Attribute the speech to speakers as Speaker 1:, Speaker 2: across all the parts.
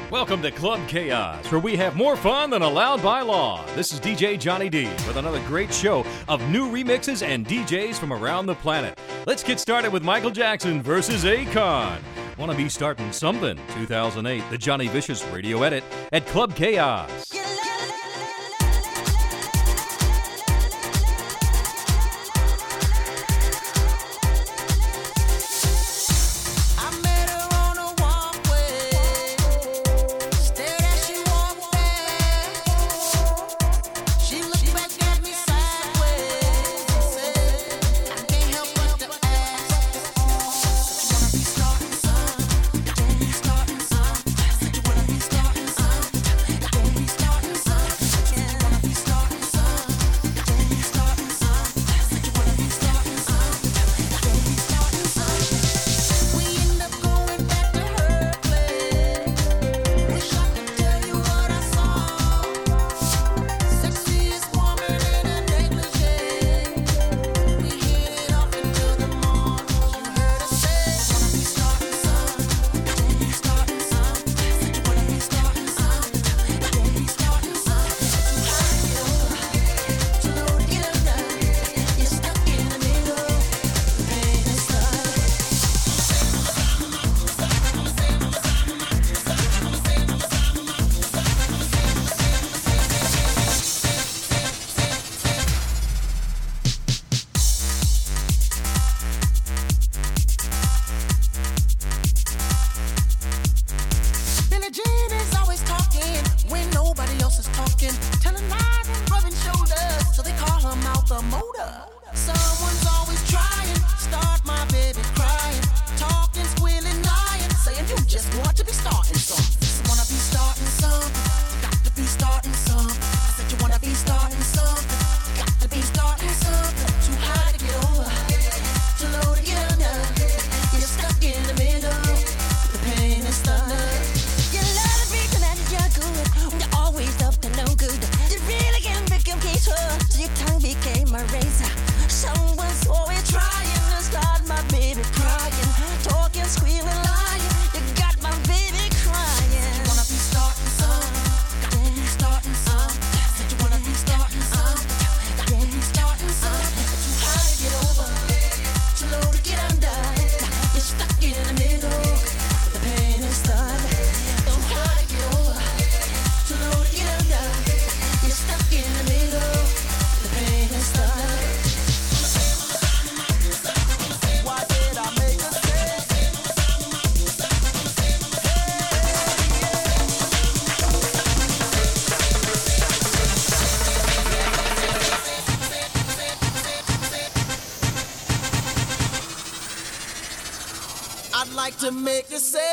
Speaker 1: Welcome to Club Chaos, where we have more fun than allowed by law. This is DJ Johnny D with another great show of new remixes and DJs from around the planet. Let's get started with Michael Jackson versus Akon. Wanna Be Starting Something, 2008, the Johnny Vicious radio edit at Club Chaos.
Speaker 2: To make you say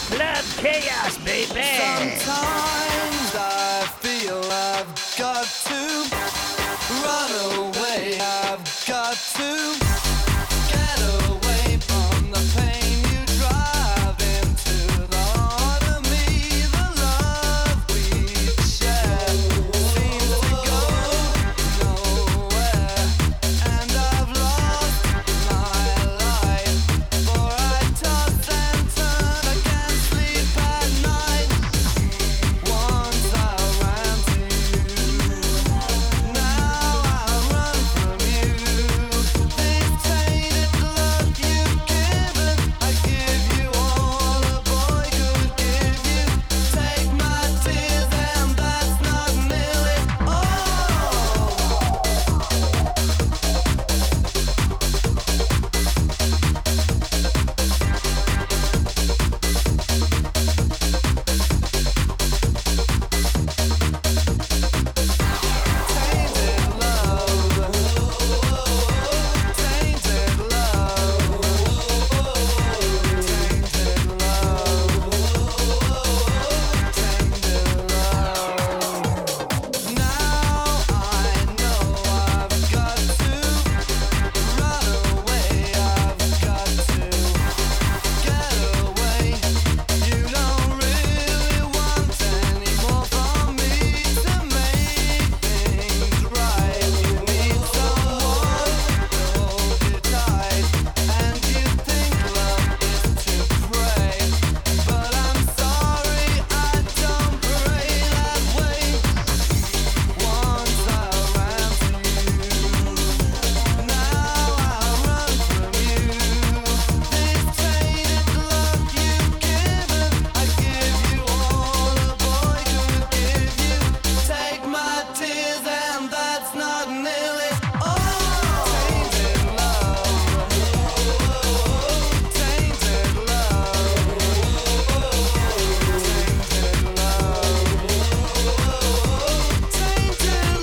Speaker 2: Club Chaos, baby.
Speaker 3: Sometimes I feel I've got to run away. I've got to get away from the pain you drive into the heart of me. The love we share seems to go nowhere, and I've lost my life. For I toss and turn, I can't sleep at night. Once I ran to you, now I run from you. This tainted love you've given, I give you all a boy could give you. Take my tears and that's not nearly all. Tainted love, tainted love, tainted love. Now I know I've got to run away. I've got to get away. You don't really want any more from me to make things right. You need someone to hold you tight, and you think love is to pray. But I'm sorry, I don't pray that way. Once I ran to you, now I run from you. This tainted love you've given, I give you all a boy could give you. Take my tears and that's not nearly all. Tainted love, tainted love, tainted love, tainted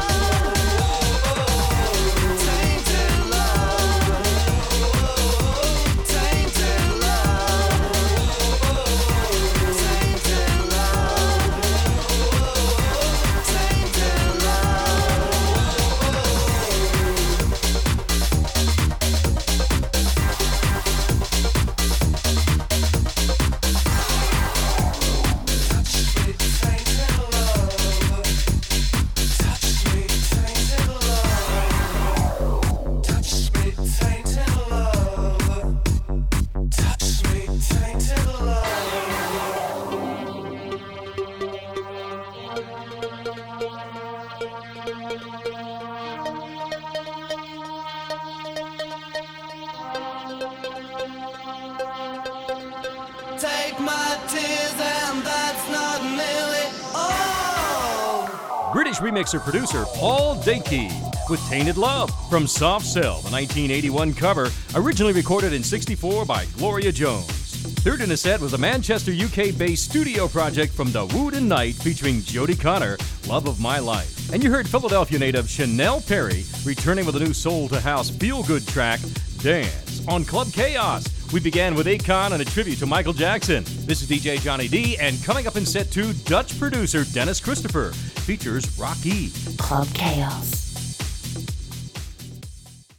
Speaker 3: Take my tears and that's not nearly all.
Speaker 1: British remixer producer Paul Dakey with Tainted Love from Soft Cell, the 1981 cover, originally recorded in '64 by Gloria Jones. Third in the set was a Manchester, UK-based studio project from the Wooden Night featuring Jodie Connor, Love of My Life. And you heard Philadelphia native Chanel Perry returning with a new soul to house feel-good track, Dance, on Club Chaos. We began with Akon and a tribute to Michael Jackson. This is DJ Johnny D, and coming up in set 2, Dutch producer Dennis Christopher features Rocky.
Speaker 4: Club Chaos.